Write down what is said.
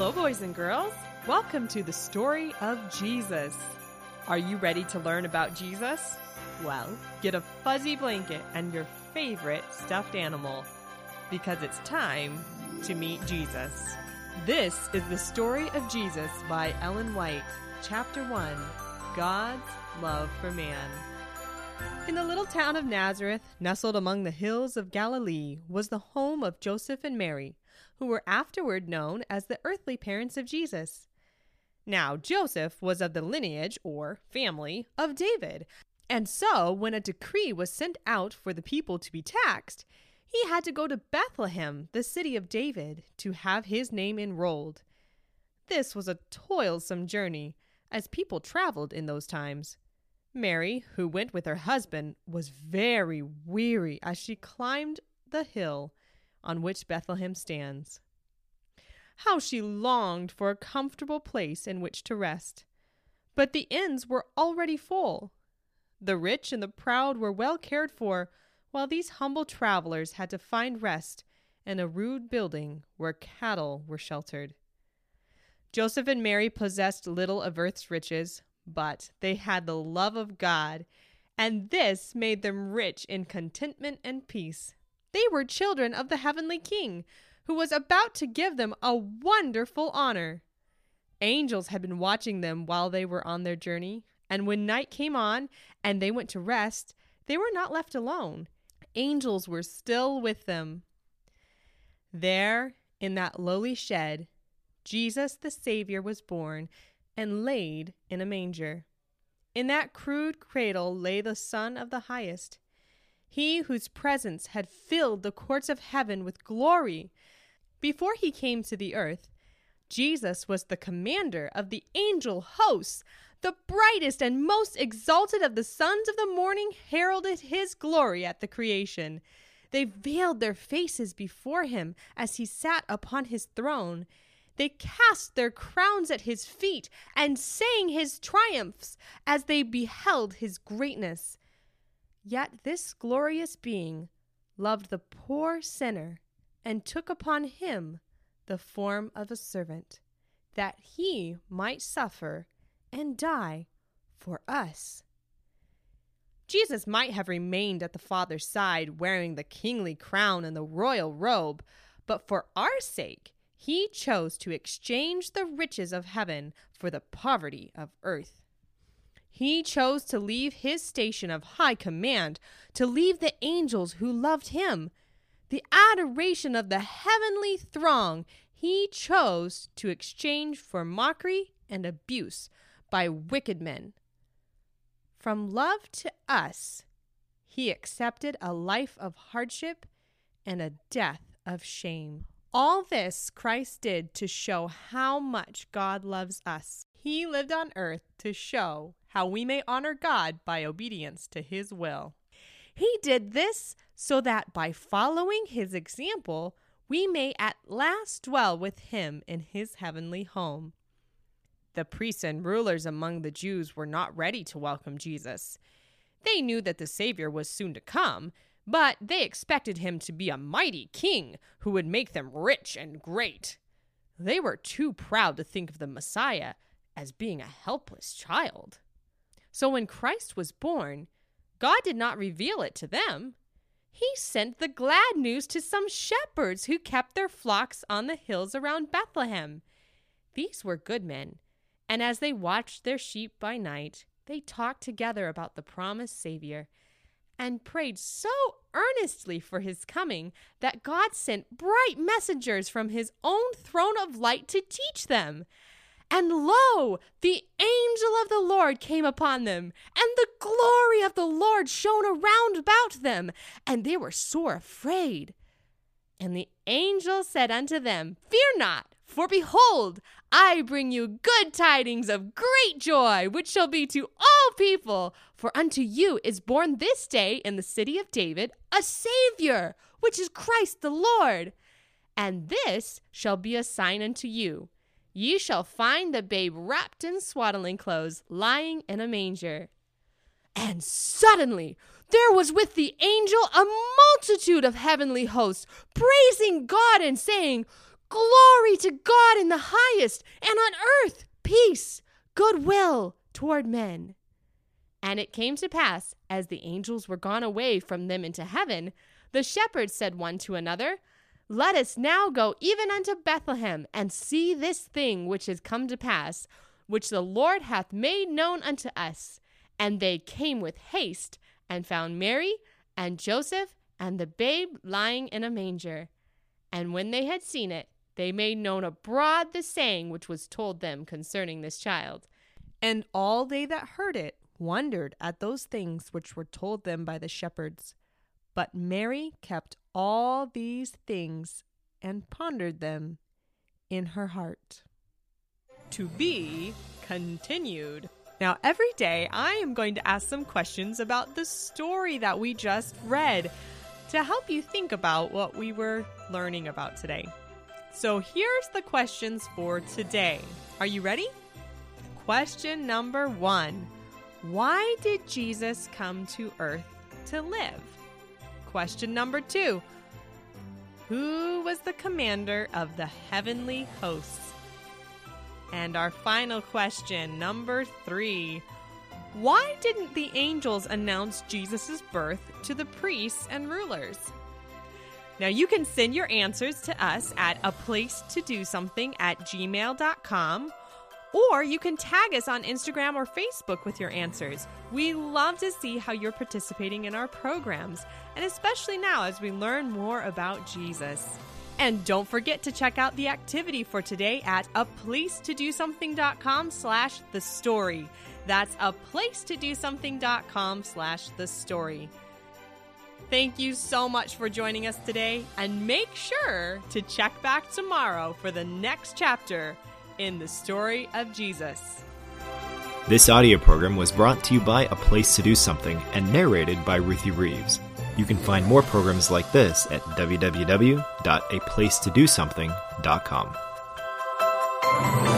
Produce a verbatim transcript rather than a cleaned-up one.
Hello, boys and girls. Welcome to the story of Jesus. Are you ready to learn about Jesus? Well, get a fuzzy blanket and your favorite stuffed animal, because it's time to meet Jesus. This is the story of Jesus by Ellen White, Chapter one, God's Love for Man. In the little town of Nazareth, nestled among the hills of Galilee, was the home of Joseph and Mary, who were afterward known as the earthly parents of Jesus. Now, Joseph was of the lineage, or family, of David, and so when a decree was sent out for the people to be taxed, he had to go to Bethlehem, the city of David, to have his name enrolled. This was a toilsome journey, as people traveled in those times. Mary, who went with her husband, was very weary as she climbed the hill on which Bethlehem stands. How she longed for a comfortable place in which to rest. But the inns were already full. The rich and the proud were well cared for, while these humble travelers had to find rest in a rude building where cattle were sheltered. Joseph and Mary possessed little of earth's riches, but they had the love of God, and this made them rich in contentment and peace. They were children of the heavenly King, who was about to give them a wonderful honor. Angels had been watching them while they were on their journey, and when night came on and they went to rest, they were not left alone. Angels were still with them. There, in that lowly shed, Jesus the Savior was born and laid in a manger. In that crude cradle lay the Son of the Highest, he whose presence had filled the courts of heaven with glory. Before he came to the earth, Jesus was the commander of the angel hosts. The brightest and most exalted of the sons of the morning heralded his glory at the creation. They veiled their faces before him as he sat upon his throne. They cast their crowns at his feet and sang his triumphs as they beheld his greatness. Yet this glorious being loved the poor sinner and took upon him the form of a servant, that he might suffer and die for us. Jesus might have remained at the Father's side wearing the kingly crown and the royal robe, but for our sake he chose to exchange the riches of heaven for the poverty of earth. He chose to leave his station of high command, to leave the angels who loved him, the adoration of the heavenly throng. He chose to exchange for mockery and abuse by wicked men. From love to us, he accepted a life of hardship and a death of shame. All this Christ did to show how much God loves us. He lived on earth to show how we may honor God by obedience to his will. He did this so that by following his example, we may at last dwell with him in his heavenly home. The priests and rulers among the Jews were not ready to welcome Jesus. They knew that the Savior was soon to come, but they expected him to be a mighty king who would make them rich and great. They were too proud to think of the Messiah as being a helpless child. So when Christ was born, God did not reveal it to them. He sent the glad news to some shepherds who kept their flocks on the hills around Bethlehem. These were good men, and as they watched their sheep by night, they talked together about the promised Savior and prayed so earnestly for his coming that God sent bright messengers from his own throne of light to teach them. And lo, the angel of the Lord came upon them, and the glory of the Lord shone around about them, and they were sore afraid. And the angel said unto them, Fear not, for behold, I bring you good tidings of great joy, which shall be to all people. For unto you is born this day in the city of David a Savior, which is Christ the Lord. And this shall be a sign unto you. Ye shall find the babe wrapped in swaddling clothes, lying in a manger. And suddenly there was with the angel a multitude of heavenly hosts, praising God and saying, "Glory to God in the highest, and on earth peace, goodwill toward men." And it came to pass, as the angels were gone away from them into heaven, the shepherds said one to another, "Let us now go even unto Bethlehem, and see this thing which is come to pass, which the Lord hath made known unto us." And they came with haste, and found Mary and Joseph and the babe lying in a manger. And when they had seen it, they made known abroad the saying which was told them concerning this child. And all they that heard it wondered at those things which were told them by the shepherds. But Mary kept all these things and pondered them in her heart. To be continued. Now, every day I am going to ask some questions about the story that we just read to help you think about what we were learning about today. So here's the questions for today. Are you ready? Question number one. Why did Jesus come to earth to live? Question number two. Who was the commander of the heavenly hosts? And our final question, number three. Why didn't the angels announce Jesus' birth to the priests and rulers? Now you can send your answers to us at a place to do something at gmail dot com, or you can tag us on Instagram or Facebook with your answers. We love to see how you're participating in our programs, and especially now as we learn more about Jesus. And don't forget to check out the activity for today at a place to do something dot com slash the story. That's a place to do something dot com slash the story. Thank you so much for joining us today, and make sure to check back tomorrow for the next chapter in the story of Jesus. This audio program was brought to you by A Place to Do Something and narrated by Ruthie Reeves. You can find more programs like this at w w w dot a place to do something dot com.